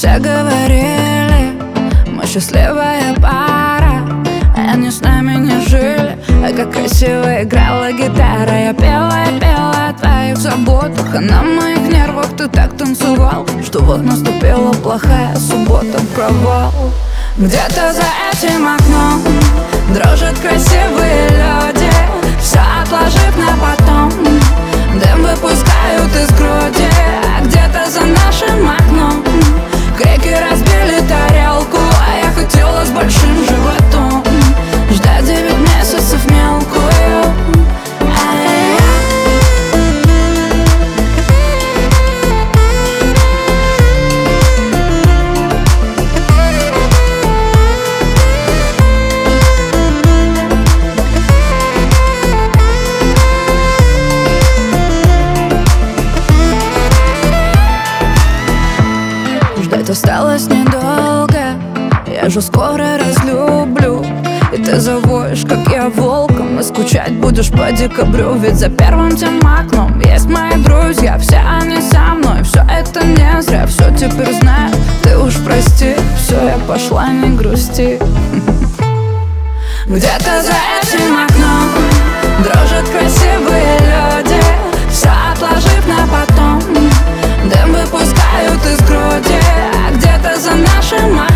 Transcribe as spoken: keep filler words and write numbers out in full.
Все говорили, мы счастливая пара, а они с нами не жили. А как красиво играла гитара. Я пела, я пела о твоих заботах, а на моих нервах ты так танцевал, что вот наступила плохая суббота, провал. Где-то за этим окном дрожат красивые люди, все отложив на потом, дым выпускают из груди. А где-то за нашим окном крики разбили тарелку, а я хотела с большим животом ждать девять месяцев мелкую. Ждать осталось недолго, я же скоро разлюблю. И ты завоешь, как я волком, и скучать будешь по декабрю. Ведь за первым тем окном есть мои друзья, все они со мной, все это не зря. Все теперь знаю, ты уж прости, все, я пошла, не грусти. Где-то за этим окном дрожат красивые люди, все отложив на потом, дым выпускают из груди. А где-то за нашим окном